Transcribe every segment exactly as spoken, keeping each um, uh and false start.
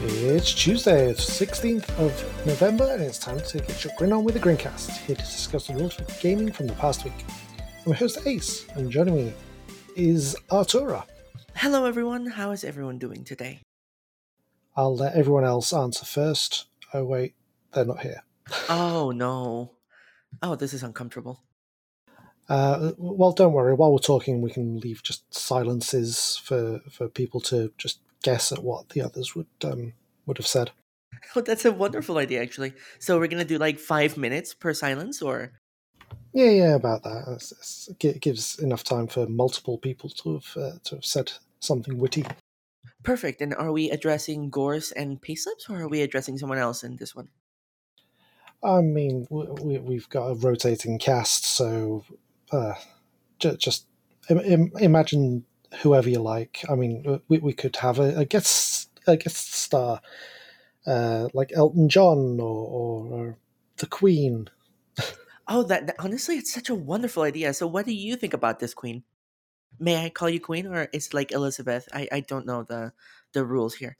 It's Tuesday, it's sixteenth of November, and it's time to get your grin on with the Grincast, here to discuss the rules of gaming from the past week. I'm your host Ace, and joining me is Artura. Hello everyone, how is everyone doing today? I'll let everyone else answer first. Oh wait, they're not here. Oh no. Oh, this is uncomfortable. Uh, well, don't worry, while we're talking we can leave just silences for, for people to just guess at what the others would um, would have said. Oh, that's a wonderful idea actually. So we're gonna do like five minutes per silence or Yeah, yeah, about that. It's, it's, it gives enough time for multiple people to have uh, to have said something witty. perfect. And are we addressing Gorse and Payslips or are we addressing someone else in this one? I mean, we, we've got a rotating cast, so uh, just, just im- im- imagine whoever you like. I mean, we, we could have a, a guest a guest star uh, like Elton John or, or, or the Queen. Oh, that, that honestly it's such a wonderful idea. So what do you think about this, Queen? May I call you Queen or is it like Elizabeth? I, I don't know the the rules here.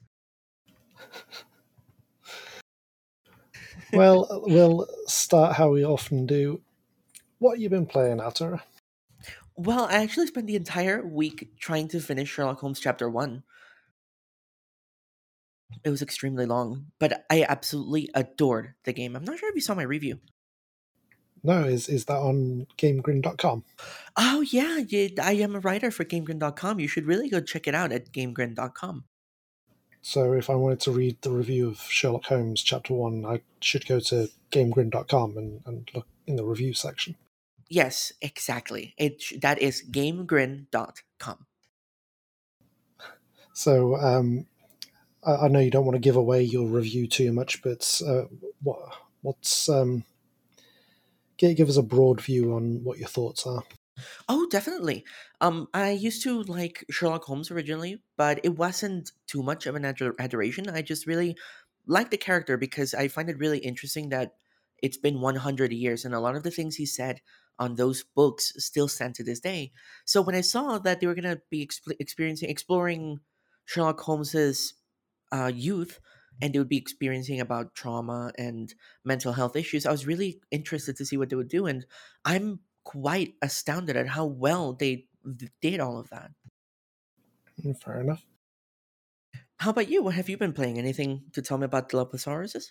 Well, we'll start how we often do. What have you been playing, Atura? Well, I actually spent the entire week trying to finish Sherlock Holmes chapter one. It was extremely long, but I absolutely adored the game. I'm not sure if you saw my review. No, is is that on GameGrin dot com? Oh yeah, yeah, I am a writer for GameGrin dot com. You should really go check it out at GameGrin dot com. So if I wanted to read the review of Sherlock Holmes Chapter one, I should go to GameGrin dot com and, and look in the review section. Yes, exactly. It sh- that is GameGrin dot com. So um, I, I know you don't want to give away your review too much, but uh, what what's um, give, give us a broad view on what your thoughts are. Oh, definitely. Um, I used to like Sherlock Holmes originally, but it wasn't too much of an ador- adoration. I just really like the character because I find it really interesting that it's been one hundred years and a lot of the things he said on those books still stand to this day. So when I saw that they were going to be exp- experiencing, exploring Sherlock Holmes's uh, youth and they would be experiencing about trauma and mental health issues, I was really interested to see what they would do. And I'm quite astounded at how well they th- did all of that. Mm, fair enough. How about you? What have you been playing? Anything to tell me about Dilophosaurus?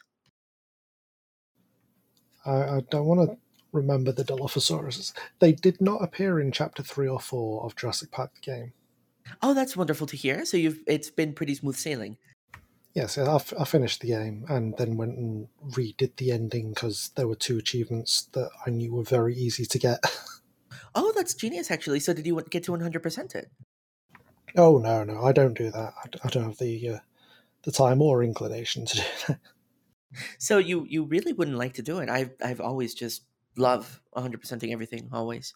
I, I don't want to remember the Dilophosauruses. They did not appear in Chapter three or four of Jurassic Park the game. Oh, that's wonderful to hear. So you've it's been pretty smooth sailing. Yes, I, I finished the game and then went and redid the ending because there were two achievements that I knew were very easy to get. Oh, that's genius, actually. So did you get to one hundred percent it? Oh no, no, I don't do that. I, I don't have the uh, the time or inclination to do that. So you you really wouldn't like to do it. I've I've always just love one hundred percenting everything always.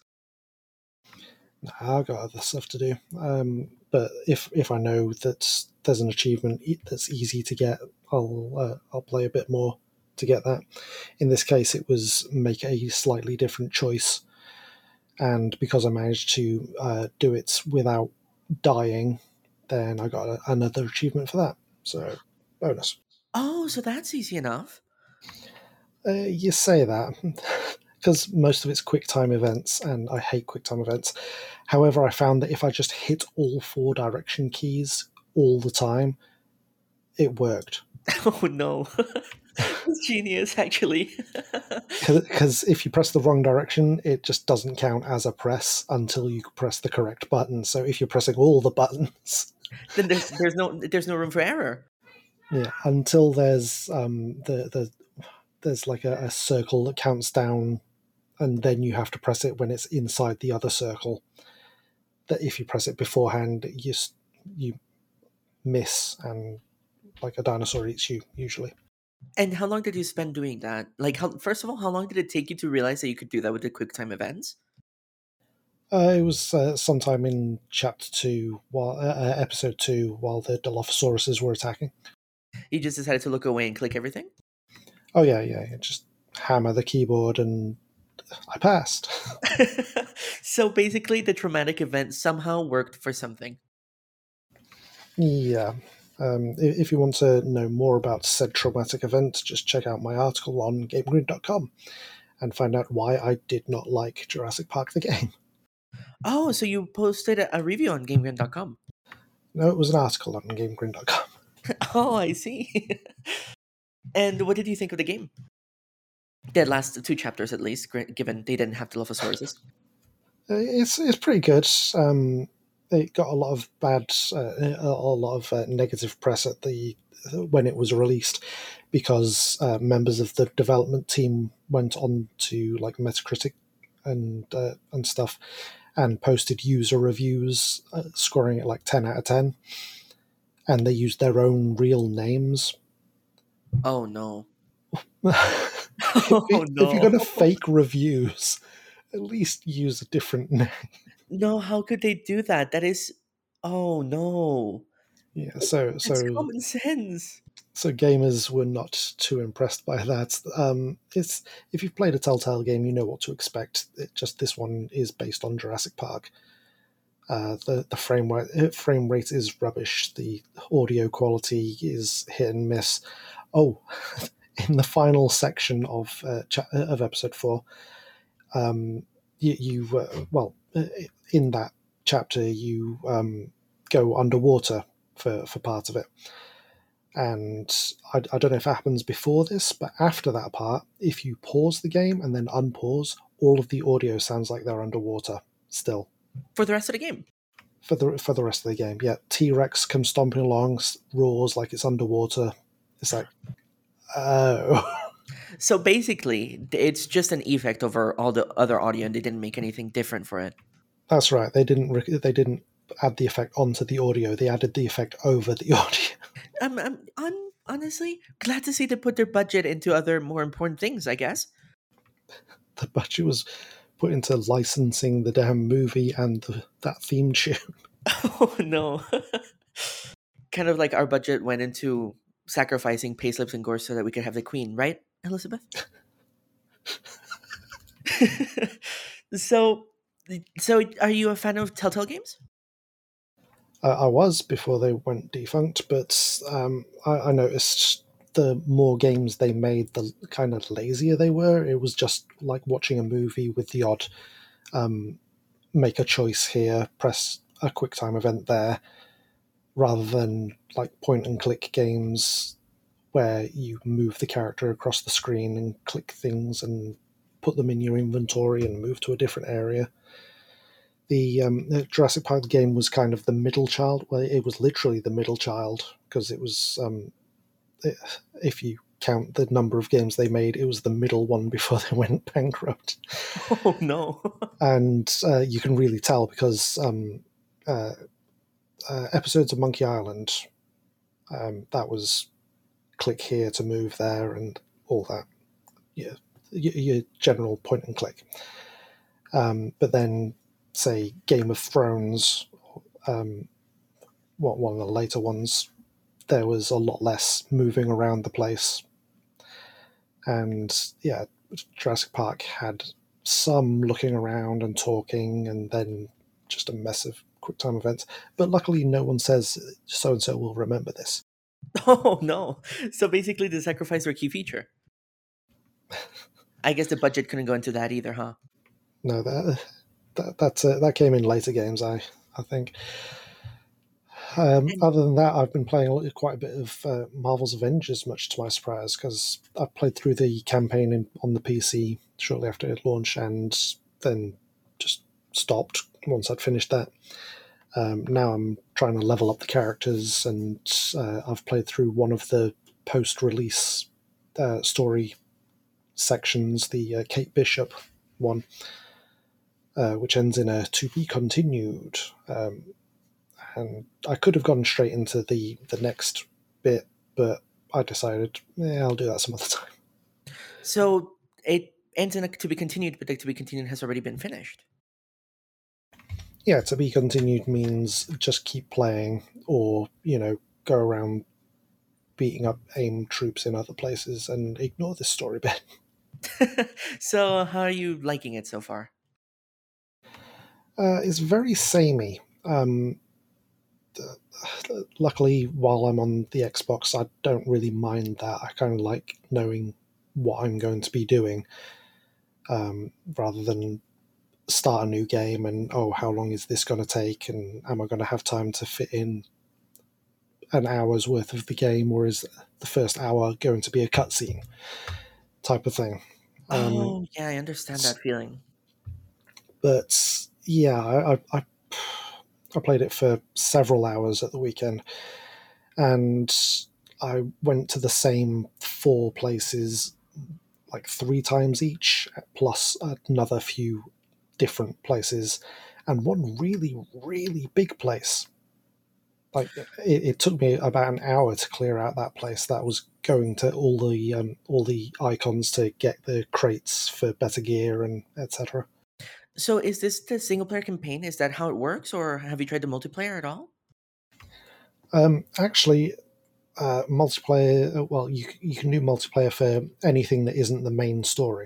No, I've got other stuff to do. Um, but if if I know that there's an achievement e- that's easy to get, I'll uh, I'll play a bit more to get that. In this case, it was make a slightly different choice, and because I managed to uh, do it without dying, then I got a, another achievement for that. So bonus. Oh, so that's easy enough. Uh, you say that because most of it's quick time events, and I hate quick time events. However, I found that if I just hit all four direction keys all the time, it worked. Oh no. That's genius actually. Because if you press the wrong direction, it just doesn't count as a press until you press the correct button. So if you're pressing all the buttons, Then there's there's no there's no room for error. yeah, until there's um, the the there's like a, a circle that counts down, and then you have to press it when it's inside the other circle. That if you press it beforehand, you s- you miss, and like a dinosaur eats you usually. And how long did you spend doing that? Like, how, first of all, how long did it take you to realize that you could do that with the QuickTime events? Uh, it was uh, sometime in chapter two, while uh, uh, episode two, while the Dilophosauruses were attacking. You just decided to look away and click everything? Oh yeah, yeah, yeah, just hammer the keyboard, and I passed. So basically, the traumatic event somehow worked for something. Yeah, Um, if you want to know more about said traumatic event, just check out my article on GameGrin dot com and find out why I did not like Jurassic Park the game. Oh, so you posted a a review on GameGrin dot com. No, it was an article on GameGrin dot com. Oh, I see. And what did you think of the game? The last two chapters, at least, gra- given they didn't have Dilophosaurus. Uh, It's it's pretty good. Um, it got a lot of bad, uh, a a lot of uh, negative press at the when it was released because uh, members of the development team went on to like Metacritic and uh, and stuff and posted user reviews uh, scoring it like ten out of ten, and they used their own real names. Oh no. if, Oh if you're no. going to fake reviews, at least use a different name. No, how could they do that? That is. Oh no. Yeah, so That's so common sense. so gamers were not too impressed by that. Um, it's if you've played a Telltale game, you know what to expect. It just this one is based on Jurassic Park. Uh, the the frame rate uh, frame rate is rubbish. The audio quality is hit and miss. Oh, in the final section of uh, cha- of episode four, um, you, you uh, well uh, in that chapter you um, go underwater for for part of it. And I, I don't know if it happens before this, but after that part, if you pause the game and then unpause, all of the audio sounds like they're underwater still For the rest of the game. for the for the rest of the game. Yeah, T Rex comes stomping along, roars like it's underwater. It's like, oh, So basically, it's just an effect over all the other audio, and they didn't make anything different for it. that's right. They didn't they didn't add the effect onto the audio. They added the effect over the audio. I'm, I'm, I'm honestly glad to see they put their budget into other more important things, I guess. The budget was put into licensing the damn movie and the, that theme tune. Oh no. Kind of like our budget went into sacrificing payslips and gore so that we could have the queen, right, Elizabeth? so, so are you a fan of Telltale games? Uh, I was before they went defunct, but um, I, I noticed the more games they made, the kind of lazier they were. It was just like watching a movie with the odd um, make a choice here, press a quick time event there, rather than like point and click games where you move the character across the screen and click things and put them in your inventory and move to a different area. The, um, the Jurassic Park game was kind of the middle child. Well, it was literally the middle child because it was, um, it, if you count the number of games they made, it was the middle one before they went bankrupt. Oh no. And uh, you can really tell because um, uh, uh, episodes of Monkey Island, um, that was click here to move there and all that. Yeah, your, your general point and click. Um, but then, say, Game of Thrones, um, what one of the later ones, there was a lot less moving around the place. And yeah, Jurassic Park had some looking around and talking, and then just a mess of quick time events. But luckily, no one says so and so will remember this. Oh no. So basically, they sacrificed their key feature. I guess the budget couldn't go into that either, huh? No, that that that's, uh, that came in later games. I I think. Um, And other than that, I've been playing a lot- quite a bit of uh, Marvel's Avengers, much to my surprise, because I played through the campaign in, on the P C shortly after it launched, and then just stopped once I'd finished that. Um, now I'm trying to level up the characters, and uh, I've played through one of the post-release uh, story sections, the uh, Kate Bishop one, uh, which ends in a "to be continued." Um, and I could have gone straight into the the next bit, but I decided, yeah, I'll do that some other time. so it ends in a to be continued, but the to be continued has already been finished. Yeah, to be continued means just keep playing, or you know, go around beating up AIM troops in other places and ignore this story bit. So how are you liking it so far? Uh, it's very samey. Um, luckily, while I'm on the Xbox, I don't really mind that. I kind of like knowing what I'm going to be doing, um, rather than start a new game and, oh, how long is this going to take, and am I going to have time to fit in an hour's worth of the game, or is the first hour going to be a cutscene type of thing? Um, Oh, yeah, I understand that feeling. but yeah, I, I I played it for several hours at the weekend, and I went to the same four places like three times each, plus another few different places, and one really, really big place. Like it, it took me about an hour to clear out that place. That was going to all the um, all the icons to get the crates for better gear and et cetera. So is this the single player campaign? Is that how it works, or have you tried the multiplayer at all? Um, actually, uh, multiplayer. Well, you you can do multiplayer for anything that isn't the main story.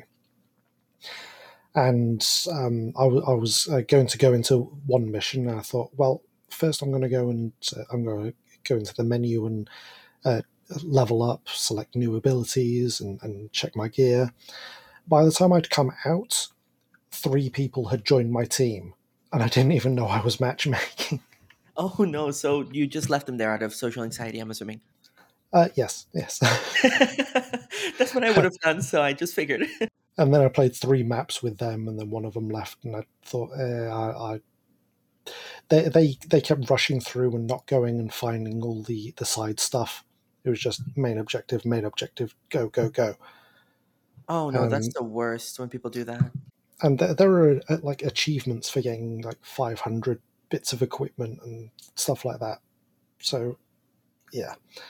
And um, I, w- I was uh, going to go into one mission, and I thought, well, first I'm going to go and uh, I'm going to go into the menu and uh, level up, select new abilities, and, and check my gear. By the time I'd come out, three people had joined my team, and I didn't even know I was matchmaking. Oh no, so you just left them there out of social anxiety, I'm assuming. Uh, yes, yes. That's what I would have done, so I just figured. And then I played three maps with them, and then one of them left, and I thought, eh, I, I they, they they kept rushing through and not going and finding all the the side stuff. It was just main objective, main objective, go go go. Oh no, that's Um, the worst when people do that. and there, there are uh, like achievements for getting like five hundred bits of equipment and stuff like that. So yeah.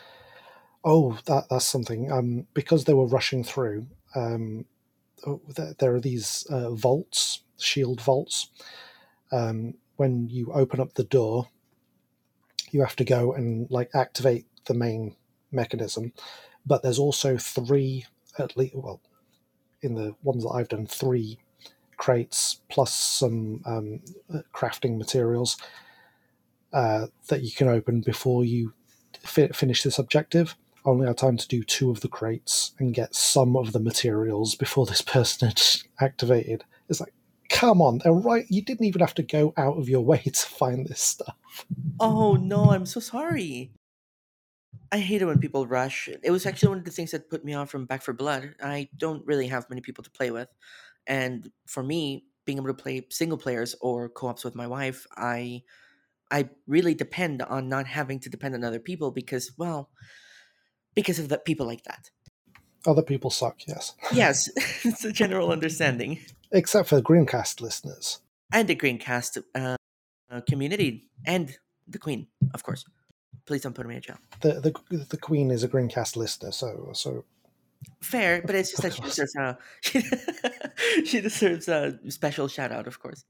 Oh, that that's something. Um, because they were rushing through. Um, oh, there, there are these uh, vaults, shield vaults. Um, when you open up the door, you have to go and like activate the main mechanism. But there's also three, at least, well, in the ones that I've done, three crates plus some um, crafting materials uh, that you can open before you fi- finish this objective. I only had time to do two of the crates and get some of the materials before this person had activated. It's like, come on, they're right. You didn't even have to go out of your way to find this stuff. Oh no, I'm so sorry. I hate it when people rush. It was actually one of the things that put me off from Back for Blood. I don't really have many people to play with. And for me, being able to play single players or co-ops with my wife, I I really depend on not having to depend on other people because, well, because of the people like that. Other people suck, yes. Yes, it's a general understanding. Except for the Greencast listeners. And the Greencast uh, uh, community and the Queen, of course. Please don't put me in jail. The, the the Queen is a Greencast listener, so so Fair, but it's just of that she course. deserves a she deserves a special shout out, of course.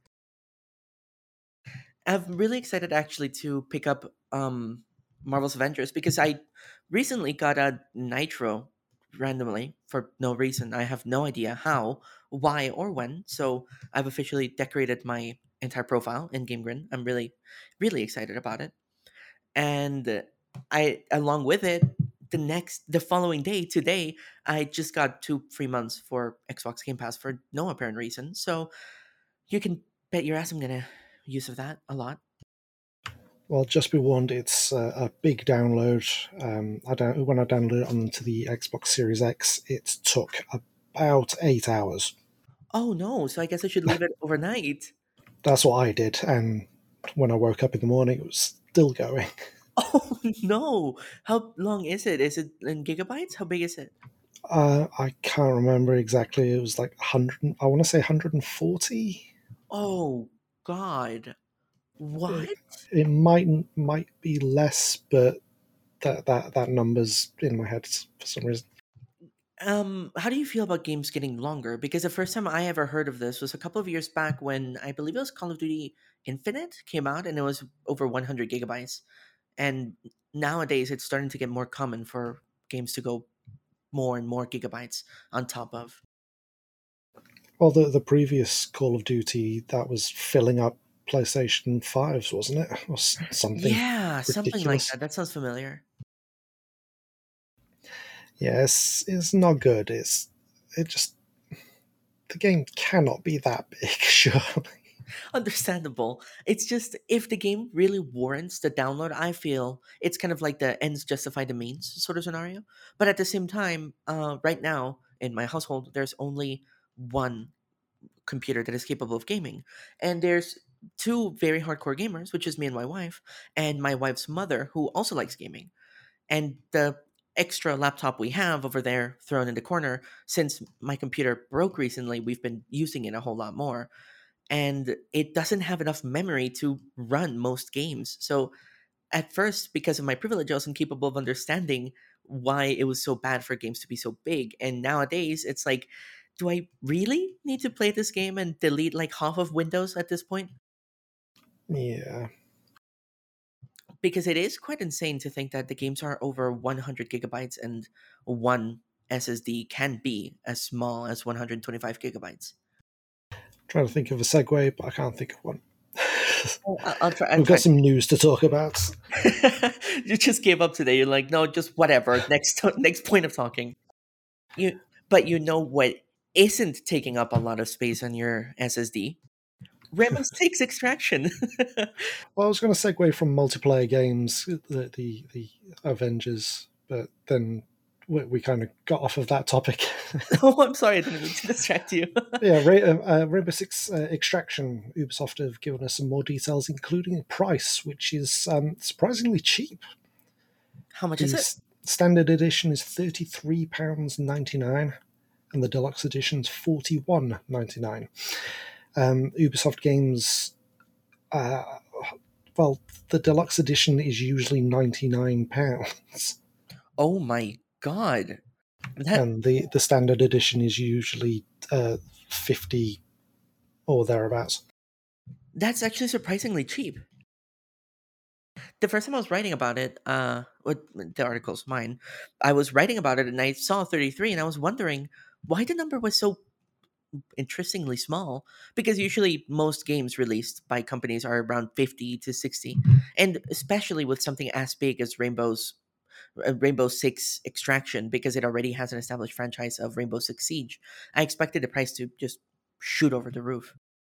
I'm really excited actually to pick up um Marvel's Avengers because I recently got a Nitro randomly for no reason. I have no idea how, why, or when. So I've officially decorated my entire profile in Game Grin. I'm really, really excited about it. And uh, I, along with it, the next, the following day, today, I just got two free months for Xbox Game Pass for no apparent reason. So you can bet your ass I'm gonna use of that a lot. Well, just be warned, it's uh, a big download. Um, I don't, when I downloaded it onto the Xbox Series X, it took about eight hours. Oh no, so I guess I should leave it overnight. That's what I did, and when I woke up in the morning, it was still going. Oh no. How long is it? Is it in gigabytes? How big is it? Uh, I can't remember exactly. It was like one hundred. I want to say one hundred forty. Oh god. It, What? it might might be less, but that that that number's in my head for some reason. Um, how do you feel about games getting longer? Because the first time I ever heard of this was a couple of years back when I believe it was Call of Duty Infinite came out and it was over one hundred gigabytes. And nowadays it's starting to get more common for games to go more and more gigabytes on top of. Well, the the previous Call of Duty that was filling up. PlayStation fives, wasn't it? Or something Yeah, something like ridiculous. that. That sounds familiar. Yeah, it's, it's not good. It's it just the game cannot be that big, surely. Understandable. It's just if the game really warrants the download, I feel it's kind of like the ends justify the means sort of scenario. But at the same time, uh, right now in my household, there's only one computer that is capable of gaming, and there's two very hardcore gamers, which is me and my wife, and my wife's mother, who also likes gaming. And the extra laptop we have over there thrown in the corner, since my computer broke recently, we've been using it a whole lot more, and it doesn't have enough memory to run most games. So at first, because of my privilege, I was incapable of understanding why it was so bad for games to be so big. And nowadays, it's like, do I really need to play this game and delete like half of Windows at this point? Yeah. Because it is quite insane to think that the games are over one hundred gigabytes and one S S D can be as small as one hundred twenty-five gigabytes. Trying to think of a segue, but I can't think of one. Oh, I- I'll try. I'll We've got try. some news to talk about. You just gave up today. You're like, no, just whatever. Next, next point of talking. You, but you know what isn't taking up a lot of space on your S S D? Rainbow Six Extraction. Well, I was going to segue from multiplayer games, the the, the Avengers, but then we, we kind of got off of that topic. Oh, I'm sorry, I didn't mean to distract you. Yeah, Ra- uh, uh, Rainbow Six uh, Extraction. Ubisoft have given us some more details, including a price, which is um, surprisingly cheap. How much is The it? s- standard edition is thirty-three pounds ninety-nine, and the deluxe edition is forty-one ninety-nine. Um, Ubisoft games, uh, well, the deluxe edition is usually ninety-nine pounds, Oh my god, that and the, the standard edition is usually uh, fifty or thereabouts. that's actually surprisingly cheap. The first time I was writing about it, uh, what the article's mine, I was writing about it and I saw thirty-three, and I was wondering why the number was so interestingly small, because usually most games released by companies are around fifty to sixty, and especially with something as big as rainbow's uh, Rainbow Six Extraction, because it already has an established franchise of Rainbow Six Siege, I expected the price to just shoot over the roof.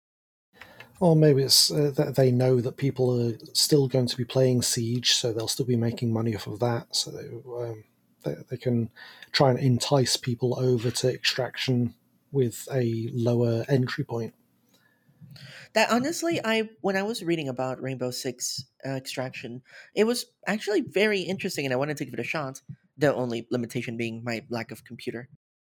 Or maybe it's uh, that they know that people are still going to be playing Siege, so they'll still be making money off of that. So they, um, they, they can try and entice people over to Extraction with a lower entry point. That honestly, I when I was reading about Rainbow Six uh, Extraction, it was actually very interesting, and I wanted to give it a shot. The only limitation being my lack of computer.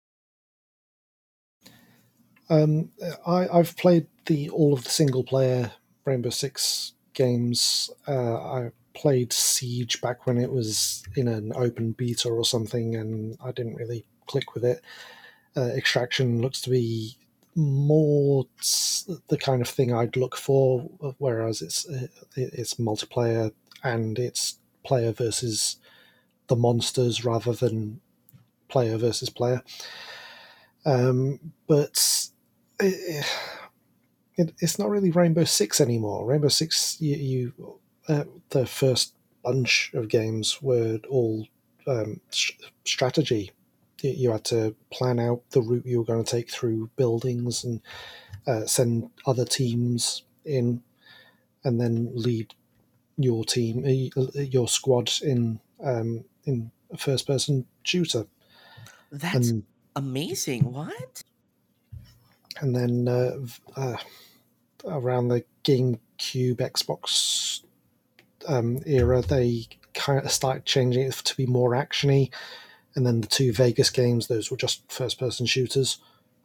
Um, I, I've played the all of the single player Rainbow Six games. Uh, I played Siege back when it was in an open beta or something, and I didn't really click with it. Uh, Extraction looks to be more the kind of thing I'd look for, whereas it's it's multiplayer and it's player versus the monsters rather than player versus player. Um, but it, it, it's not really Rainbow Six anymore. Rainbow Six, you, you uh, the first bunch of games were all um, st- strategy. You, you had to plan out the route you were going to take through buildings and uh, send other teams in, and then lead your team, uh, your squad in um, in a first-person shooter, That's and amazing. What? and then uh, uh, around the GameCube, Xbox um, era, they kind of started changing it to be more actiony. And then the two Vegas games, those were just first-person shooters.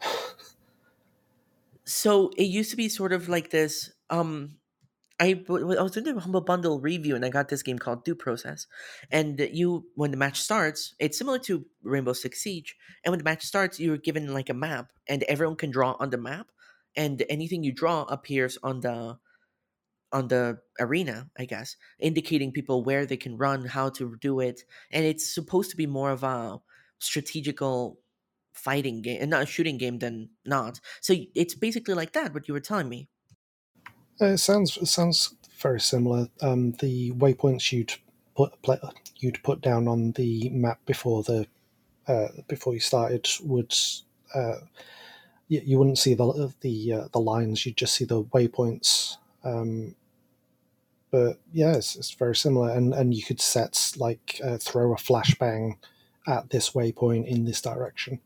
So it used to be sort of like this. Um, I, w- I was doing a Humble Bundle review, and I got this game called Due Process. And you, when the match starts, it's similar to Rainbow Six Siege. And when the match starts, you're given like a map, and everyone can draw on the map, and anything you draw appears on the on the arena, I guess, indicating people where they can run, how to do it, and it's supposed to be more of a strategical fighting game and not a shooting game than not. So it's basically like that. What you were telling me. Uh, It sounds it sounds very similar. Um, the waypoints you'd put pla you'd put down on the map before the uh, before you started would uh, you, you wouldn't see the the uh, the lines. You'd just see the waypoints. Um, but yeah, it's, it's very similar, and and you could set like uh, throw a flashbang at this waypoint in this direction.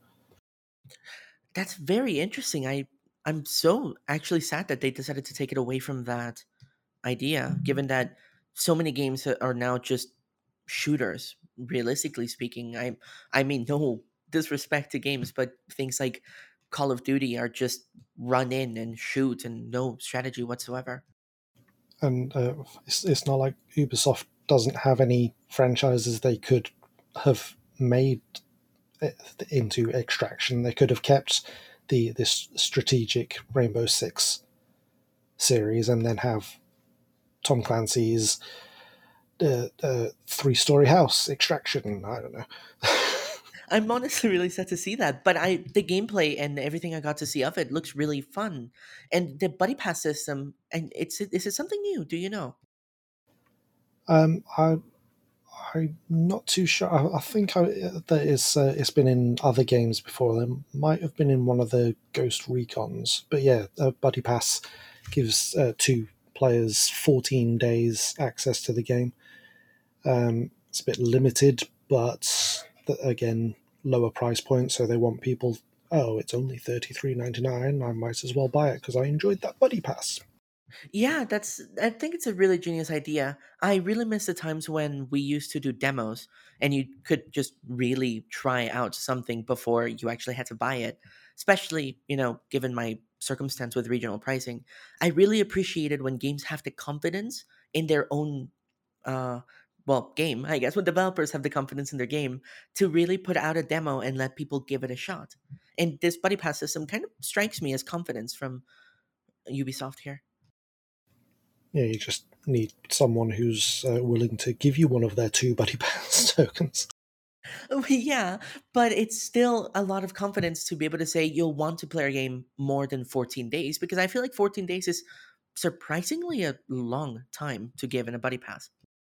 That's very interesting. I I'm so actually sad that they decided to take it away from that idea, given that so many games are now just shooters. Realistically speaking, I I mean no disrespect to games, but things like Call of Duty are just run in and shoot and no strategy whatsoever. And uh, it's, it's not like Ubisoft doesn't have any franchises they could have made into Extraction. They could have kept the this strategic Rainbow Six series and then have Tom Clancy's uh, uh, three story house Extraction. I don't know. I'm honestly really sad to see that, but I the gameplay and everything I got to see of it looks really fun, and the buddy pass system. And it's is it something new? Do you know? Um, I I'm not too sure. I, I think I, that it's uh, it's been in other games before. There might have been in one of the Ghost Recons, but yeah, uh, Buddy Pass gives uh, two players fourteen days access to the game. Um, it's a bit limited, but th- again, lower price point, so they want people. Oh, it's only thirty three ninety nine. I might as well buy it because I enjoyed that Buddy Pass. Yeah, that's I think it's a really genius idea. I really miss the times when we used to do demos and you could just really try out something before you actually had to buy it. Especially, you know, given my circumstance with regional pricing. I really appreciated when games have the confidence in their own uh well, game, I guess, when developers have the confidence in their game to really put out a demo and let people give it a shot. And this buddy pass system kind of strikes me as confidence from Ubisoft here. Yeah, you just need someone who's uh, willing to give you one of their two Buddy Pass tokens. Oh, yeah, but it's still a lot of confidence to be able to say you'll want to play a game more than fourteen days because I feel like fourteen days is surprisingly a long time to give in a buddy pass.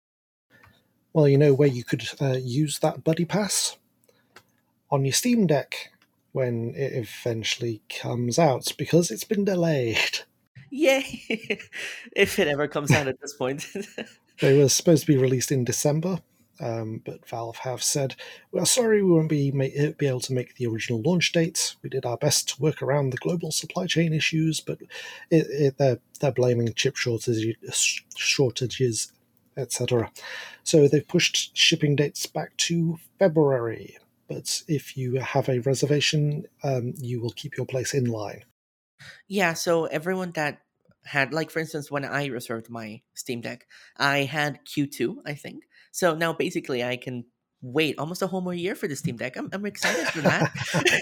Well, you know where you could uh, use that Buddy Pass? On your Steam Deck when it eventually comes out because it's been delayed. Yay! If it ever comes out at this point. They were supposed to be released in December, um, but Valve have said, "We're sorry we won't be, ma- be able to make the original launch date. We did our best to work around the global supply chain issues, but it, it, they're, they're blaming chip shortages, shortages et cetera. So they've pushed shipping dates back to February. But if you have a reservation, um, you will keep your place in line." Yeah, so everyone that had, like, for instance, when I reserved my Steam Deck, I had Q two, I think. So now basically I can wait almost a whole more year for the Steam Deck. I'm, I'm excited for that.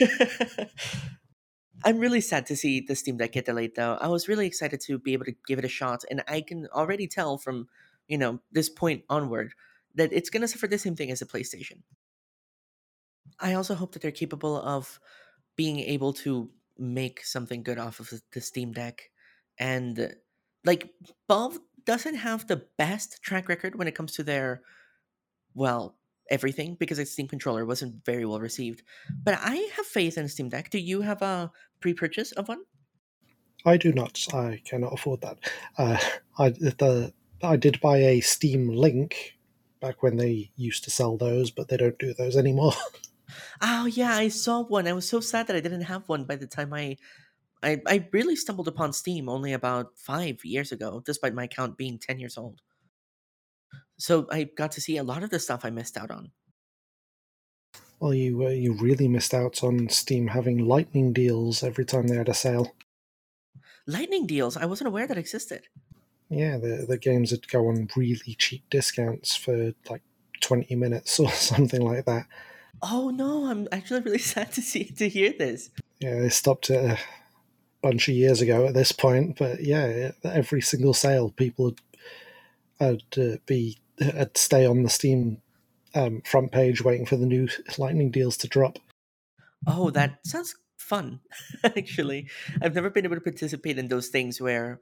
I'm really sad to see the Steam Deck get delayed, though. I was really excited to be able to give it a shot, and I can already tell from, you know, this point onward that it's going to suffer the same thing as a PlayStation. I also hope that they're capable of being able to make something good off of the the Steam Deck. And uh, like Valve doesn't have the best track record when it comes to their, well, everything because its Steam controller wasn't very well received. But I have faith in Steam Deck. Do you have a pre-purchase of one? I do not. I cannot afford that. Uh, I the I did buy a Steam Link back when they used to sell those, but they don't do those anymore. Oh yeah, I saw one. I was so sad that I didn't have one by the time I I, I really stumbled upon Steam only about five years ago, despite my account being ten years old. So I got to see a lot of the stuff I missed out on. Well, you uh, you really missed out on Steam having lightning deals every time they had a sale. Lightning deals, I wasn't aware that existed. Yeah, the the games would go on really cheap discounts for like twenty minutes or something like that. Oh no, I'm actually really sad to see to hear this. Yeah, they stopped it a bunch of years ago at this point, but yeah, every single sale, people would, would uh, be would stay on the Steam um, front page waiting for the new lightning deals to drop. Oh, that sounds fun. Actually, I've never been able to participate in those things where,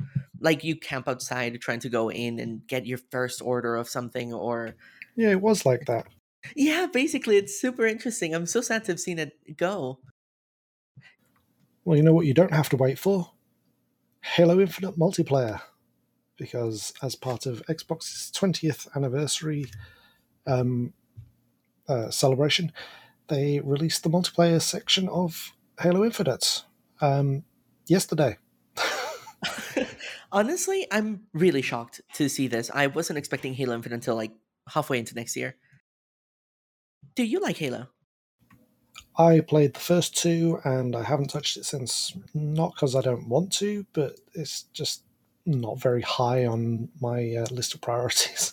Like you camp outside trying to go in and get your first order of something, or Yeah, it was like that. yeah, basically, it's super interesting. I'm so sad to have seen it go. Well, you know what you don't have to wait for? Halo Infinite multiplayer. Because as part of Xbox's twentieth anniversary um, uh, celebration, they released the multiplayer section of Halo Infinite um, yesterday. Honestly, I'm really shocked to see this. I wasn't expecting Halo Infinite until like halfway into next year. Do you like Halo? I played the first two and I haven't touched it since, not because I don't want to, but it's just not very high on my uh, list of priorities.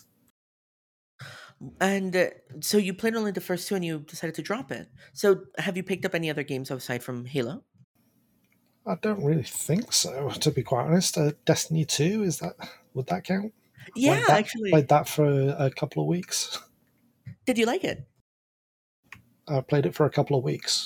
And uh, so you played only the first two and you decided to drop it. So have you picked up any other games aside from Halo? I don't really think so, to be quite honest. Uh, Destiny two, is that would that count? Yeah, Played that played actually. that for a couple of weeks. Did you like it? I played it for a couple of weeks.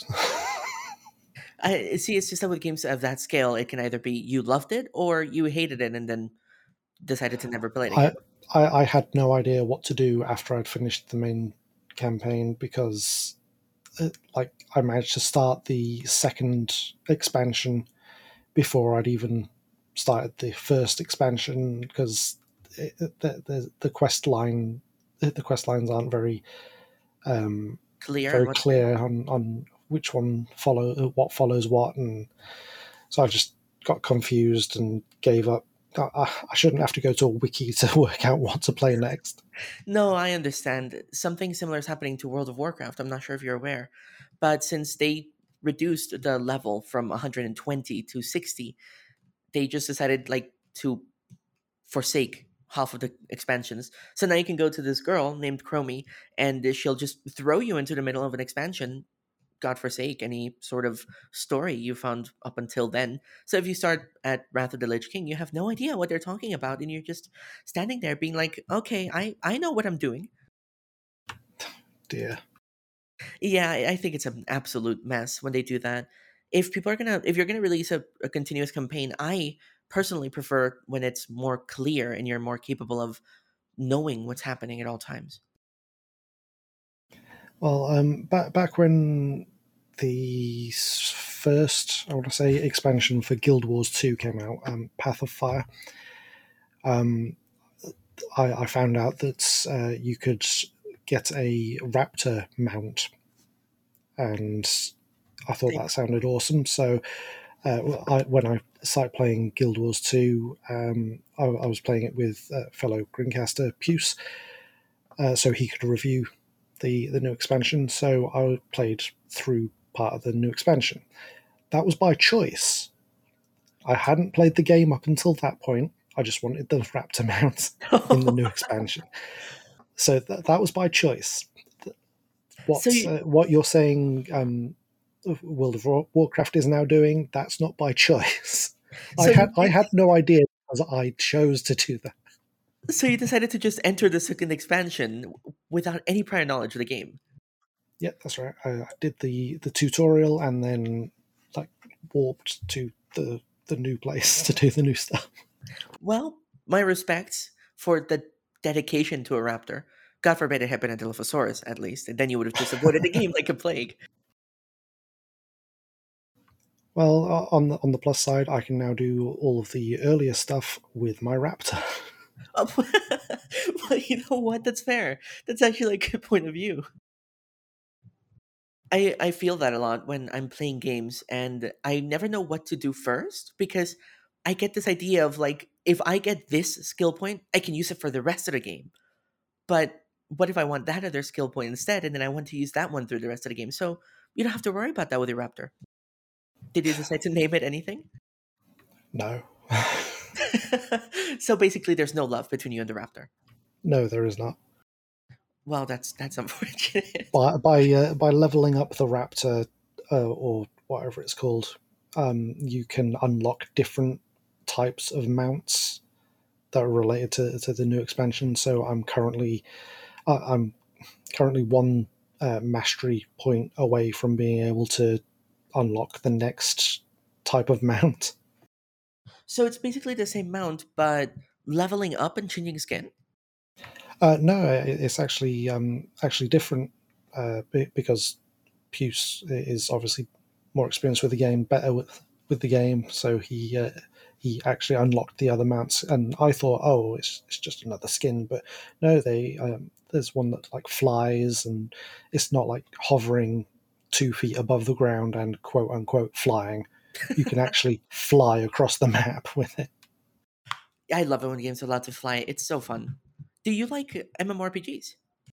I see. It's just that with games of that scale, it can either be you loved it or you hated it and then decided to never play it I, again. I I had no idea what to do after I'd finished the main campaign because, it, like, I managed to start the second expansion before I'd even started the first expansion because it, the, the the quest line the quest lines aren't very um, Clear on very what to do. clear on, on which one follow what follows what, and so I just got confused and gave up. I, I shouldn't have to go to a wiki to work out what to play next. No, I understand. Something similar is happening to World of Warcraft. I'm not sure if you're aware, but since they reduced the level from one hundred twenty to sixty, they just decided like to forsake half of the expansions. So now you can go to this girl named Chromie, and she'll just throw you into the middle of an expansion. God forsake any sort of story you found up until then. So if you start at Wrath of the Lich King, you have no idea what they're talking about, and you're just standing there being like, "Okay, I I know what I'm doing." Dear. Yeah, I I think it's an absolute mess when they do that. If people are gonna, if you're gonna release a, a continuous campaign, I personally prefer when it's more clear and you're more capable of knowing what's happening at all times. Well, um, back back when the first, I want to say, expansion for Guild Wars two came out, um, Path of Fire, um, I, I found out that uh, you could get a raptor mount, and I thought They- that sounded awesome. So uh, I, when I started playing Guild Wars two, um, I, I was playing it with uh, fellow Greencaster Puce, uh, so he could review the, the new expansion. So I played through part of the new expansion. That was by choice. I hadn't played the game up until that point. I just wanted the raptor mount in the new expansion. So th- that was by choice. so What you, uh, what you're saying, um, World of Warcraft is now doing, that's not by choice. I so had you I did, had no idea because I chose to do that. so you decided to just enter the second expansion w- without any prior knowledge of the game. Yeah, that's right. I, I did the the tutorial and then like warped to the the new place to do the new stuff. Well, my respects for the dedication to a raptor. God forbid it happened at Dilophosaurus, at least, and then you would have just avoided the game like a plague. Well, uh, on the on the plus side, I can now do all of the earlier stuff with my raptor. Um, well, you know what? That's fair. That's actually a good point of view. I, I feel that a lot when I'm playing games and I never know what to do first because I get this idea of like, if I get this skill point, I can use it for the rest of the game. But what if I want that other skill point instead and then I want to use that one through the rest of the game? So you don't have to worry about that with your Raptor. Did you decide to name it anything? No, So basically, there's no love between you and the Raptor. no, there is not. Well, that's that's unfortunate. By by uh, by leveling up the raptor, uh, or whatever it's called, um, you can unlock different types of mounts that are related to, to the new expansion. So I'm currently uh, I'm currently one uh, mastery point away from being able to unlock the next type of mount. So it's basically the same mount, but leveling up and changing skin. Uh, no, it's actually um, actually different uh, because Puce is obviously more experienced with the game, better with with the game, so he uh, he actually unlocked the other mounts. And I thought, oh, it's it's just another skin, but no, they um, there's one that like flies, and it's not like hovering two feet above the ground and quote unquote flying. You can actually fly across the map with it. I love it when games are allowed to fly. It's so fun. Do you like MMORPGs?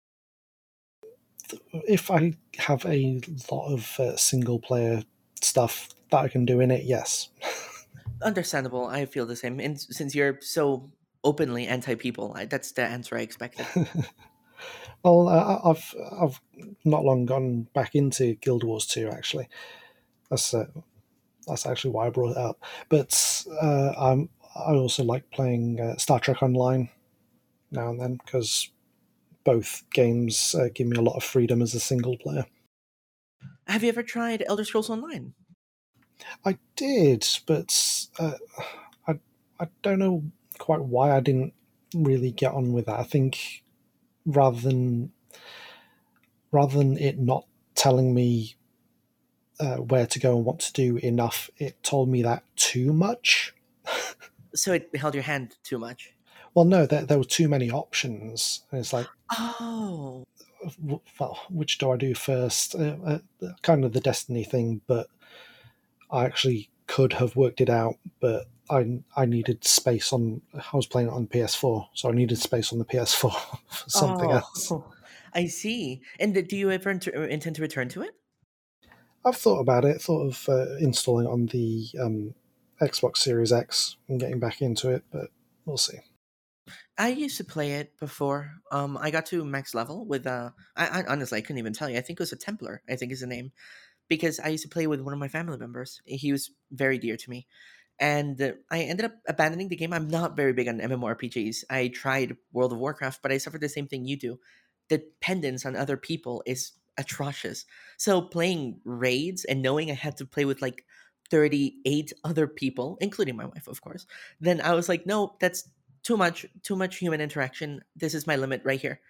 If I have a lot of uh, single player stuff that I can do in it, yes. Understandable. I feel the same. And since you're so openly anti-people, I, that's the answer I expected. Well, uh, I've I've not long gone back into Guild Wars two. Actually, that's uh, that's actually why I brought it up. But uh, I'm I also like playing uh, Star Trek Online now and then because both games uh, give me a lot of freedom as a single player. Have you ever tried Elder Scrolls Online? I did, but uh, I I don't know quite why I didn't really get on with that. I think rather than rather than it not telling me uh, where to go and what to do enough, it told me that too much. So it held your hand too much. Well, no, there, there were too many options. And it's like, Oh, well, which do I do first? Uh, uh, kind of the Destiny thing, but I actually could have worked it out, but I I needed space on. I was playing it on P S four, so I needed space on the P S four for something else. oh, I see. And do you ever inter- intend to return to it? I've thought about it, thought of uh, installing it on the um, Xbox Series X and getting back into it, but we'll see. I used to play it before. Um, I got to max level with uh. I, I honestly I couldn't even tell you. I think it was a Templar. I think is the name because I used to play with one of my family members. He was very dear to me, and uh, I ended up abandoning the game. I'm not very big on MMORPGs. I tried World of Warcraft, but I suffered the same thing you do. The dependence on other people is atrocious. So playing raids and knowing I had to play with like thirty-eight other people, including my wife, of course, then I was like, no, that's too much, too much human interaction. This is my limit right here.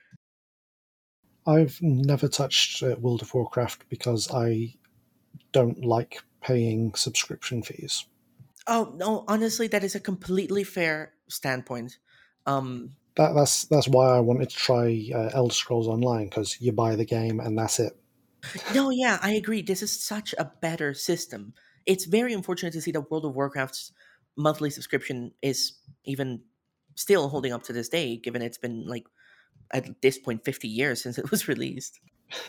I've never touched uh, World of Warcraft because I don't like paying subscription fees. Oh no, honestly, that is a completely fair standpoint. Um, That, that's that's why I wanted to try uh, Elder Scrolls Online because you buy the game and that's it. No, yeah, I agree. This is such a better system. It's very unfortunate to see that World of Warcraft's monthly subscription is even still holding up to this day, given it's been like at this point fifty years since it was released.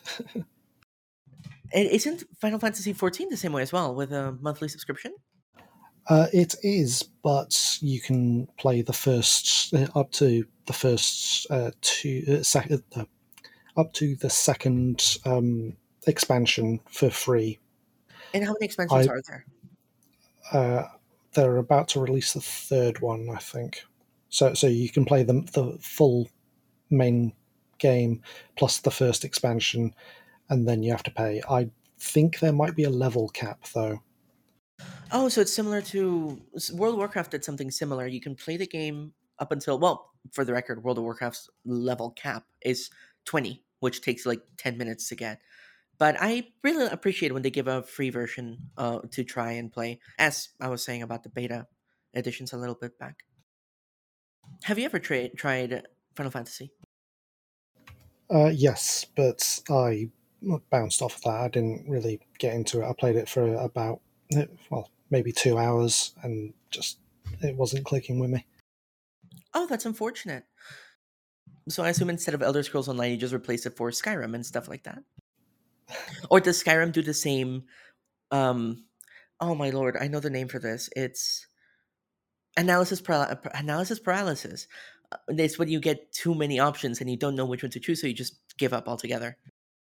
And isn't Final Fantasy fourteen the same way as well, with a monthly subscription? Uh, it is, but you can play the first uh, up to the first uh, two uh, sec- uh, up to the second um, expansion for free. And how many expansions I are there? uh, They're about to release the third one, I think. So so you can play the the full main game plus the first expansion, and then you have to pay. I think there might be a level cap though. Oh, so it's similar to s- World of Warcraft did something similar. You can play the game up until, well, for the record, World of Warcraft's level cap is twenty, which takes like ten minutes to get. But I really appreciate when they give a free version uh, to try and play, as I was saying about the beta editions a little bit back. Have you ever tra- tried Final Fantasy? Uh, yes, but I bounced off of that. I didn't really get into it. I played it for about well maybe two hours and just it wasn't clicking with me. Oh, that's unfortunate. So I assume instead of Elder Scrolls Online, you just replace it for Skyrim and stuff like that? Or does Skyrim do the same? Um, oh my lord, I know the name for this. It's analysis paral- analysis paralysis. Uh, It's when you get too many options and you don't know which one to choose, so you just give up altogether.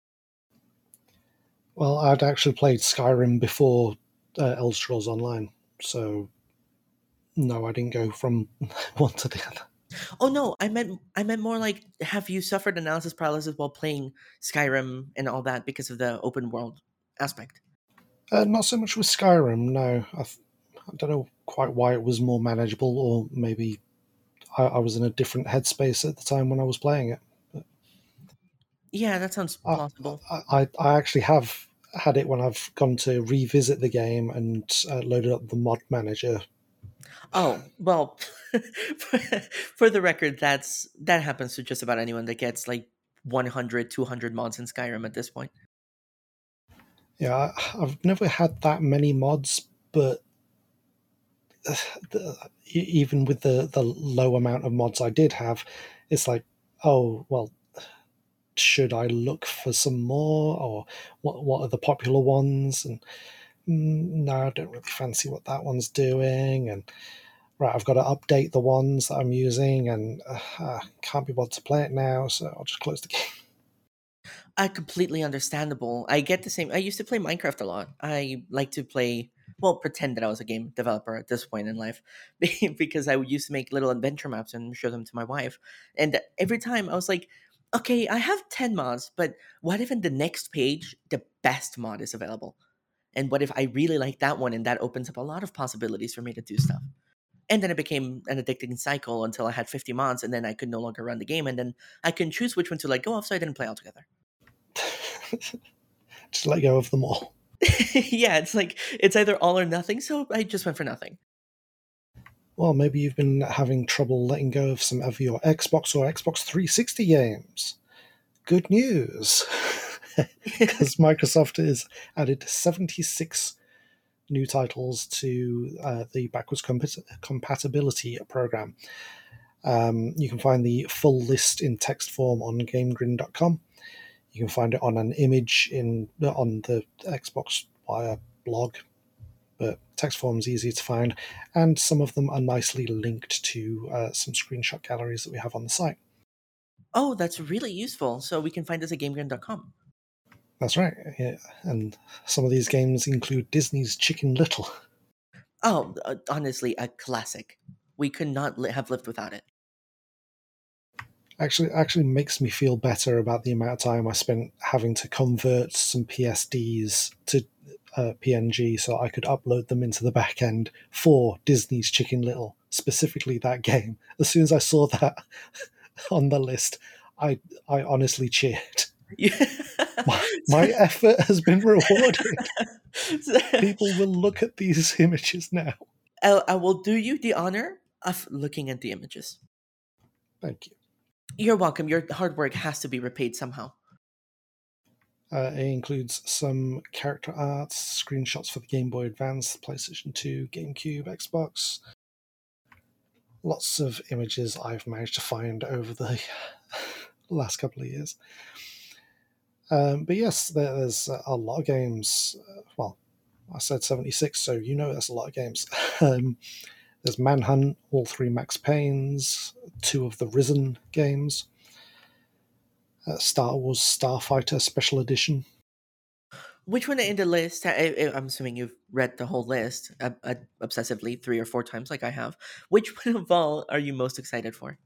Well, I'd actually played Skyrim before uh, Elder Scrolls Online, so no, I didn't go from one to the other. Oh no, I meant I meant more like have you suffered analysis paralysis while playing Skyrim and all that because of the open world aspect? Uh, not so much with Skyrim. No, I, th- I don't know quite why it was more manageable, or maybe I, I was in a different headspace at the time when I was playing it. Yeah, that sounds I, plausible. I, I actually have had it when I've gone to revisit the game and uh, loaded up the mod manager. Oh, well, for, for the record, that's that happens to just about anyone that gets like one hundred, two hundred mods in Skyrim at this point. Yeah, I, I've never had that many mods, but uh, the, e- even with the, the low amount of mods I did have, it's like, oh, well, should I look for some more, or what, what are the popular ones? And mm, no, I don't really fancy what that one's doing. And right, I've got to update the ones that I'm using, and uh, I can't be bothered to play it now, so I'll just close the game. I completely understandable. I get the same. I used to play Minecraft a lot. I like to play, well, pretend that I was a game developer at this point in life because I used to make little adventure maps and show them to my wife. And every time I was like, okay, I have ten mods, but what if in the next page the best mod is available? And what if I really like that one and that opens up a lot of possibilities for me to do stuff? And then it became an addicting cycle until I had fifty mods and then I could no longer run the game. And then I can choose which one to let go of, so I didn't play altogether. Just let go of them all. Yeah, it's like it's either all or nothing, so I just went for nothing. Well, maybe you've been having trouble letting go of some of your Xbox or Xbox three sixty games. Good news! Because Microsoft has added seventy-six new titles to uh, the backwards compat- compatibility program. Um, you can find the full list in text form on GameGrin dot com. You can find it on an image in on the Xbox Wire blog, but text form is easy to find, and some of them are nicely linked to uh, some screenshot galleries that we have on the site. Oh, that's really useful. So we can find this at GameGrin dot com. That's right, yeah. And some of these games include Disney's Chicken Little. Oh, uh, honestly, a classic. We could not li- have lived without it. Actually, actually makes me feel better about the amount of time I spent having to convert some P S Ds to uh, P N G so I could upload them into the back end for Disney's Chicken Little, specifically that game. As soon as I saw that on the list, I I honestly cheered. Yeah. My, my effort has been rewarded. People will look at these images now. I, I will do you the honor of looking at the images. Thank you. You're welcome. Your hard work has to be repaid somehow. Uh, it includes some character arts, screenshots for the Game Boy Advance, PlayStation two, GameCube, Xbox. Lots of images I've managed to find over the last couple of years. Um, but yes, there's a lot of games. Uh, well, I said seventy-six, so you know that's a lot of games. um, there's Manhunt, all three Max Paynes, two of the Risen games, uh, Star Wars Starfighter Special Edition. Which one in the list? I, I- I'm assuming you've read the whole list uh, uh, obsessively three or four times, like I have. Which one of all are you most excited for?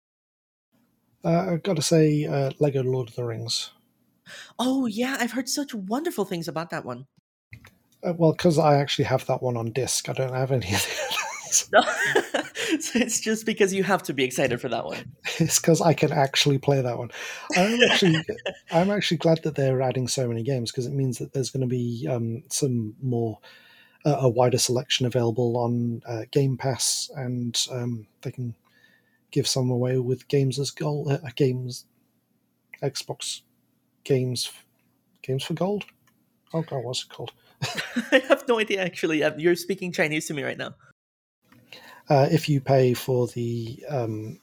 Uh, I've got to say, uh, Lego Lord of the Rings. Oh yeah, I've heard such wonderful things about that one. Uh, well, because I actually have that one on disc, I don't have any of the others. No. So it's just because you have to be excited for that one. It's because I can actually play that one. I'm actually, I'm actually glad that they're adding so many games, because it means that there's going to be um, some more, uh, a wider selection available on uh, Game Pass, and um, they can give some away with games as gold, uh, games, Xbox games, games for gold. Oh god, what's it called? I have no idea. Actually, Uh, you're speaking Chinese to me right now. Uh, if you pay for the um,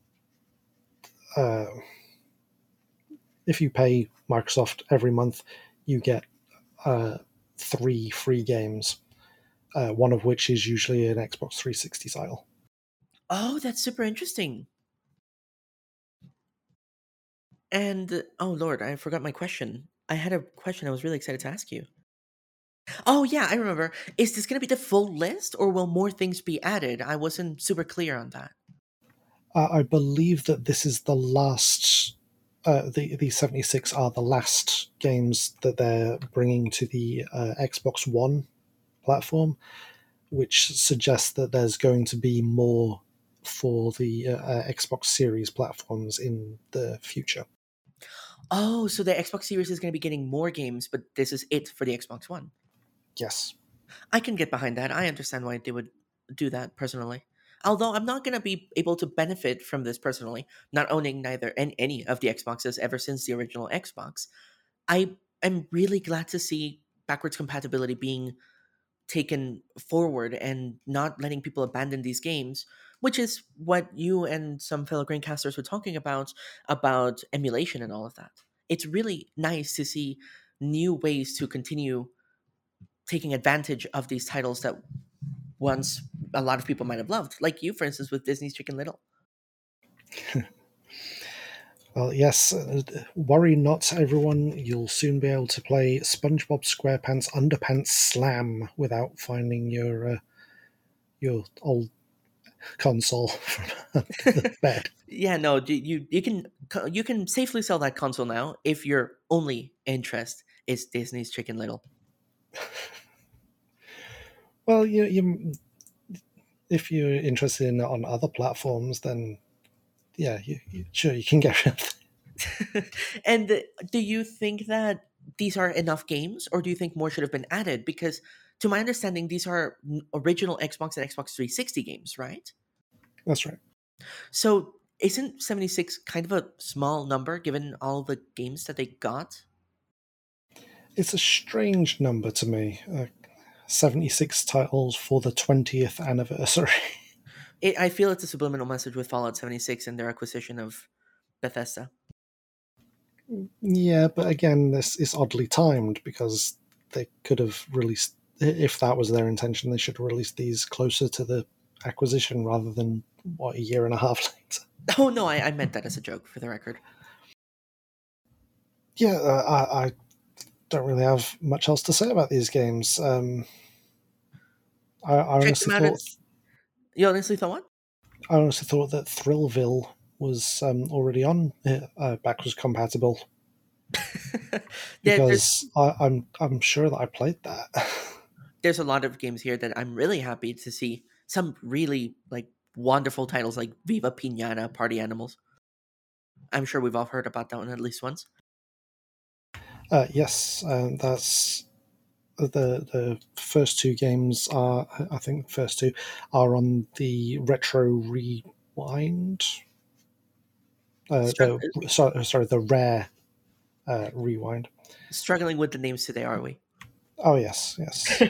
uh, if you pay Microsoft every month, you get uh, three free games. Uh, one of which is usually an Xbox three sixty title. Oh, that's super interesting. And oh lord, I forgot my question. I had a question I was really excited to ask you. Oh yeah, I remember. Is this going to be the full list, or will more things be added? I wasn't super clear on that. Uh, I believe that this is the last. Uh, the the seventy-six are the last games that they're bringing to the uh, Xbox One platform, which suggests that there's going to be more for the uh, uh, Xbox Series platforms in the future. Oh, so the Xbox Series is going to be getting more games, but this is it for the Xbox One. Yes. I can get behind that. I understand why they would do that personally. Although I'm not going to be able to benefit from this personally, not owning neither and any of the Xboxes ever since the original Xbox. I am really glad to see backwards compatibility being taken forward and not letting people abandon these games, which is what you and some fellow Grandcasters were talking about, about emulation and all of that. It's really nice to see new ways to continue taking advantage of these titles that once a lot of people might have loved, like you, for instance, with Disney's Chicken Little. Well, yes, uh, worry not, everyone. You'll soon be able to play SpongeBob SquarePants Underpants Slam without finding your uh, your old console from under the bed. Yeah, no, you, you you can you can safely sell that console now if your only interest is Disney's Chicken Little. Well, you, you if you're interested in it on other platforms, then yeah, you, you, sure you can get rid of it. And uh, do you think that these are enough games, or do you think more should have been added? Because, to my understanding, these are n- original Xbox and Xbox three sixty games, right? That's right. So, isn't seventy-six kind of a small number given all the games that they got? It's a strange number to me. Uh, seventy-six titles for the twentieth anniversary. It, I feel it's a subliminal message with Fallout seventy-six and their acquisition of Bethesda. Yeah, but again, this is oddly timed because they could have released, if that was their intention, they should have released these closer to the acquisition rather than, what, a year and a half later. Oh, no, I, I meant that as a joke, for the record. Yeah, uh, I, I don't really have much else to say about these games. Um, I, I Check them honestly out. thought, It's, you honestly thought what? I honestly thought that Thrillville was um, already on uh, backwards compatible there, there's because I, I'm I'm sure that I played that. there's a lot of games here that I'm really happy to see. Some really like wonderful titles like Viva Pinata, Party Animals. I'm sure we've all heard about that one at least once. Uh, yes, um, that's the the first two games are, I think, the first two are on the Retro Rewind. Uh, Strugg- the sorry, sorry, the Rare uh, Rewind. struggling with the names today, are we? Oh yes, yes.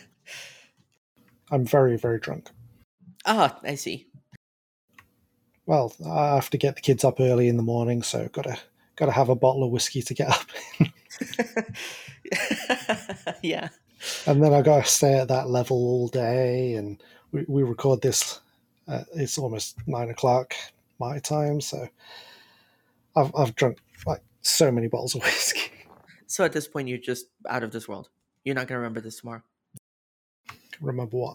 I'm very very drunk. Ah, I see. Well, I have to get the kids up early in the morning, so gotta gotta have a bottle of whiskey to get up. Yeah. And then I gotta stay at that level all day. And we, we record this. Uh, it's almost nine o'clock my time, so I've I've drunk like so many bottles of whiskey. So at this point, you're just out of this world. You're not gonna remember this tomorrow. Remember what?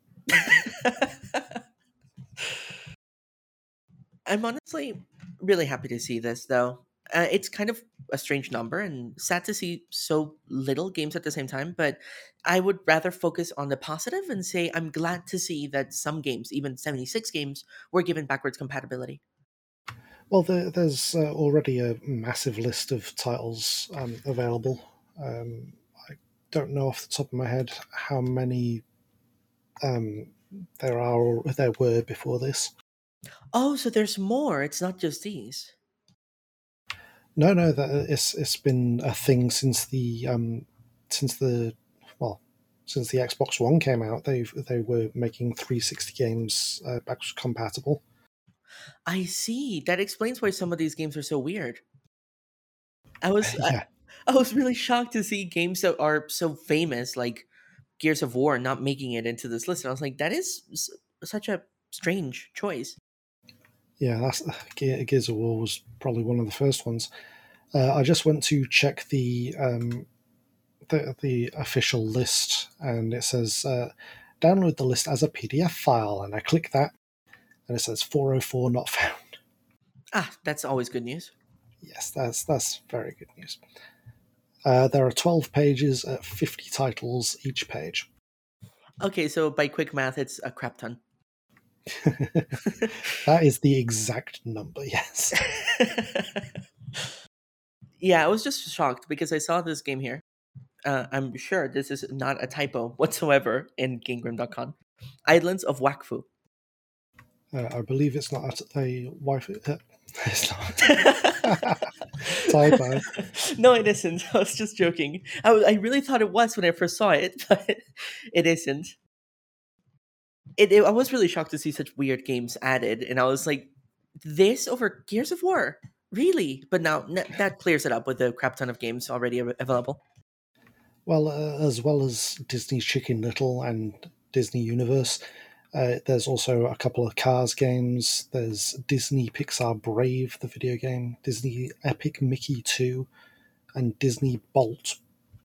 I'm honestly really happy to see this, though. Uh, it's kind of a strange number and sad to see so little games at the same time, but I would rather focus on the positive and say I'm glad to see that some games, even seventy-six games, were given backwards compatibility. Well, there, there's uh, already a massive list of titles um, available. Um, I don't know off the top of my head how many um, there are or there were before this. Oh, so there's more. It's not just these. No, no, that it's it's been a thing since the um, since the well since the Xbox One came out. They they were making three sixty games uh, backwards compatible. I see. That explains why some of these games are so weird. I was I, Yeah, I was really shocked to see games that are so famous, like Gears of War, not making it into this list. And I was like, that is s- such a strange choice. yeah, that's Ge- Gears of War was probably one of the first ones. Uh, I just went to check the um, the the official list, and it says uh, download the list as a P D F file, and I click that, and it says four oh four not found. Ah, that's always good news. Yes, that's that's very good news. Uh, there are twelve pages at fifty titles each page. Okay, so by quick math, it's a crap ton. That is the exact number, yes. Yeah, I was just shocked because I saw this game here. Uh, I'm sure this is not a typo whatsoever in GameGrim dot com. Islands of Wakfu. Uh, I believe it's not a wife. Uh, it's not. Typo. No, it isn't. I was just joking. I, w- I really thought it was when I first saw it, but it isn't. It, it, I was really shocked to see such weird games added, and I was like, this over Gears of War? Really? But now n- that clears it up with a crap ton of games already av- available. Well, uh, as well as Disney's Chicken Little and Disney Universe, uh, there's also a couple of Cars games. There's Disney Pixar Brave, the video game, Disney Epic Mickey two, and Disney Bolt.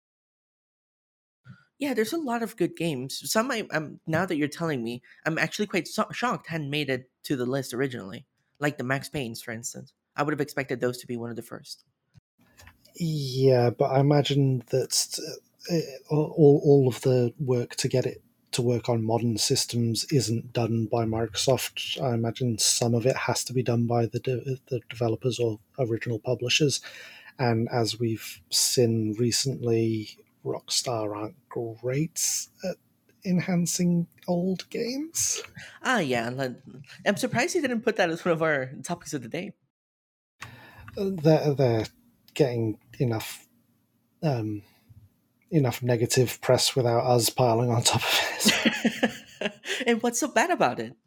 Yeah, there's a lot of good games. Some I, I'm now that you're telling me, I'm actually quite so- shocked hadn't made it to the list originally. Like the Max Payne's, for instance. I would have expected those to be one of the first. Yeah, but I imagine that uh, all, all of the work to get it to work on modern systems isn't done by Microsoft. I imagine some of it has to be done by the de- the developers or original publishers. And as we've seen recently, Rockstar aren't great at enhancing old games. Ah, yeah. like- I'm surprised you didn't put that as one of our topics of the day. They're they're getting enough um, enough negative press without us piling on top of it. And what's so bad about it?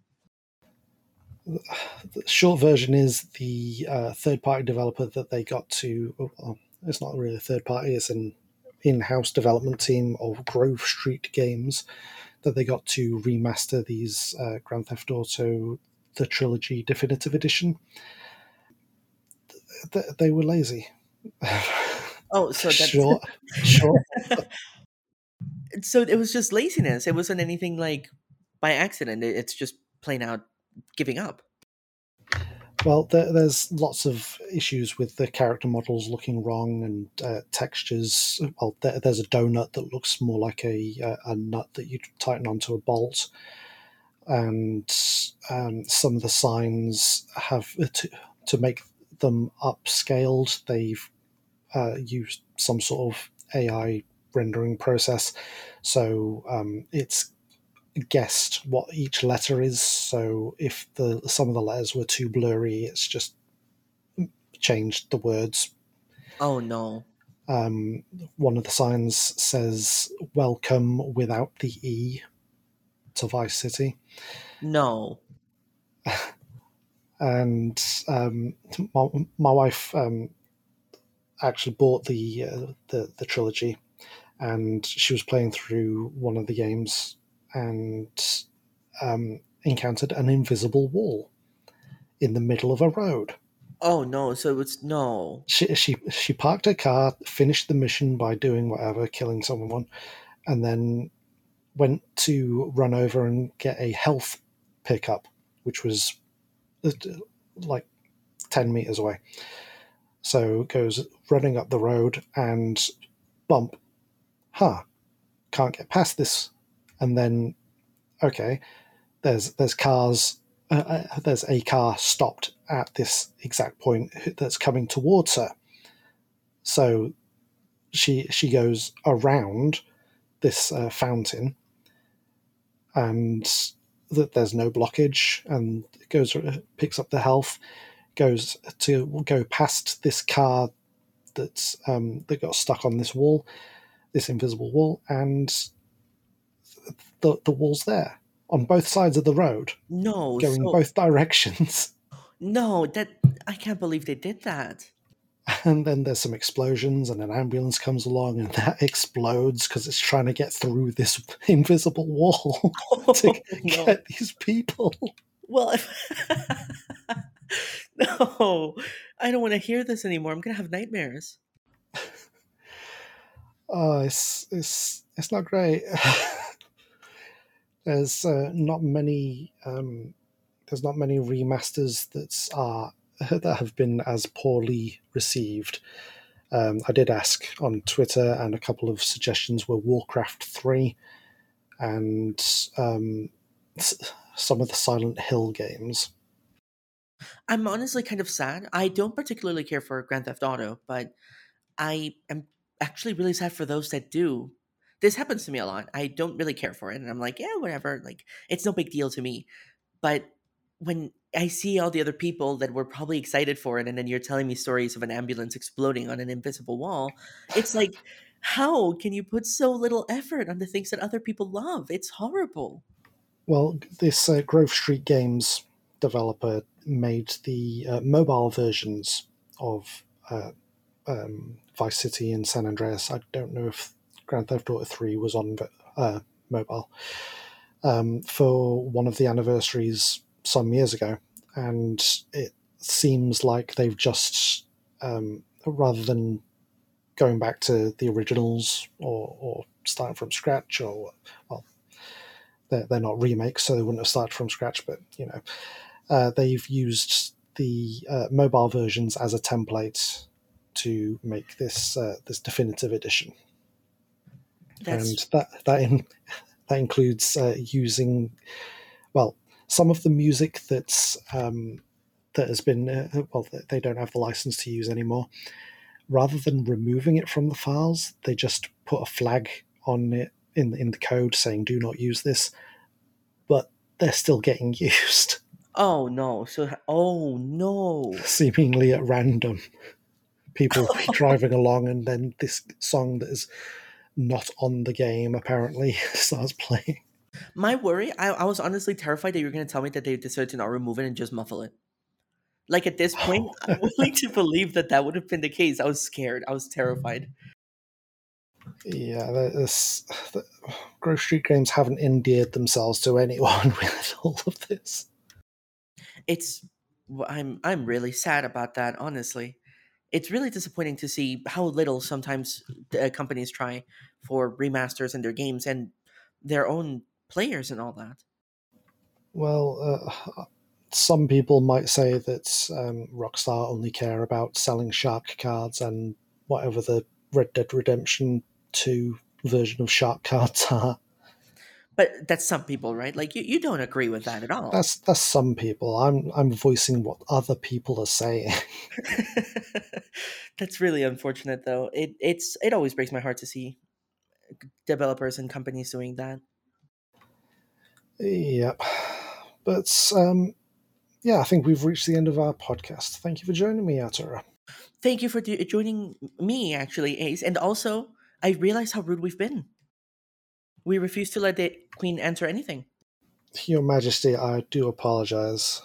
The short version is the uh, third party developer that they got to. Well, it's not really a third party; it's an in-house development team of Grove Street Games that they got to remaster these uh, Grand Theft Auto the Trilogy Definitive Edition. They, they were lazy. Oh, so that's Short, short. so it was just laziness. It wasn't anything like by accident. It- It's just plain out giving up. Well, there, there's lots of issues with the character models looking wrong and uh, textures. Well, there, there's a donut that looks more like a, a, a nut that you tighten onto a bolt, and um, some of the signs have to, to make them upscaled. They've uh, used some sort of A I rendering process, so um, it's guessed what each letter is. So if the some of the letters were too blurry, it's just changed the words. Oh no. Um, One of the signs says "Welcome" without the E to Vice City, No. and um, my, my wife um, actually bought the, uh, the the trilogy, and she was playing through one of the games and um, encountered an invisible wall in the middle of a road. Oh no. So it's no. She she she parked her car, finished the mission by doing whatever, killing someone, and then went to run over and get a health pickup, which was uh, like ten meters away. So goes running up the road and bump. Huh, can't get past this. And then okay, there's there's cars. Uh, uh, there's a car stopped at this exact point that's coming towards her. So she she goes around this uh, fountain, and that there's no blockage, and goes picks up the health, goes to go past this car that's um, that got stuck on this wall, this invisible wall, and the the wall's there on both sides of the road, No. going So both directions. no. That I can't believe they did that. And then there's some explosions, and an ambulance comes along, and that explodes because it's trying to get through this invisible wall to Oh no. get these people. Well, no. I don't want to hear this anymore. I'm gonna have nightmares. Oh, it's it's it's not great. There's uh, not many um, there's not many remasters that are that have been as poorly received. Um, I did ask on Twitter, and a couple of suggestions were Warcraft three and um, some of the Silent Hill games. I'm honestly kind of sad. I don't particularly care for Grand Theft Auto, but I am actually really sad for those that do. This happens to me a lot. I don't really care for it, and I'm like, yeah, whatever. Like, it's no big deal to me. But when I see all the other people that were probably excited for it, and then you're telling me stories of an ambulance exploding on an invisible wall, it's like, how can you put so little effort on the things that other people love? It's horrible. Well, this uh, Grove Street Games developer made the uh, mobile versions of uh, um, Vice City and San Andreas. I don't know if Grand Theft Auto three was on uh, mobile um, for one of the anniversaries some years ago, and it seems like they've just um, rather than going back to the originals or, or starting from scratch, or well, they're, they're not remakes, so they wouldn't have started from scratch, but you know, uh, they've used the uh, mobile versions as a template to make this uh, this definitive edition, and That's that that in, that includes uh, using well some of the music that's um, that has been uh, well they don't have the license to use anymore. Rather than removing it from the files, they just put a flag on it in in the code saying "Do not use this," but they're still getting used, oh no. So oh no. seemingly at random. People will be driving along, and then this song that is not on the game apparently starts playing. My worry, I, I was honestly terrified that you were going to tell me that they decided to not remove it and just muffle it. Like at this point, Oh, I'm willing to believe that that would have been the case. I was scared. I was terrified. yeah, this, the, Grove Street Games haven't endeared themselves to anyone with all of this. It's w- I'm I'm really sad about that, honestly. It's really disappointing to see how little sometimes uh, companies try for remasters in their games and their own players and all that. Well, uh, some people might say that um, Rockstar only care about selling Shark cards and whatever the Red Dead Redemption two version of Shark cards are. But that's some people, right? Like you, you don't agree with that at all. That's that's some people. I'm I'm voicing what other people are saying. That's really unfortunate, though. It it's it always breaks my heart to see developers and companies doing that. Yep. But um, yeah, I think we've reached the end of our podcast. Thank you for joining me, Atura. Thank you for do- joining me, actually, Ace. And also, I realize how rude we've been. We refuse to let the queen enter anything. Your Majesty, I do apologize.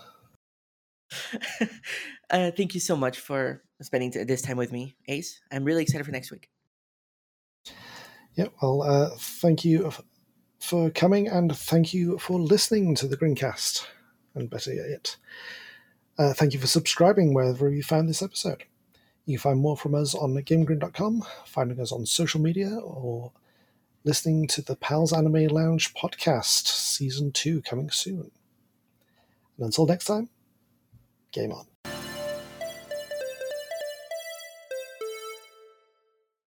uh, thank you so much for spending t- this time with me, Ace. I'm really excited for next week. Yeah, well, uh, thank you f- for coming, and thank you for listening to the Greencast. And better yet, uh, thank you for subscribing wherever you found this episode. You can find more from us on gamegrin dot com, finding us on social media, or listening to the Pals Anime Lounge podcast, season two coming soon. And until next time, game on.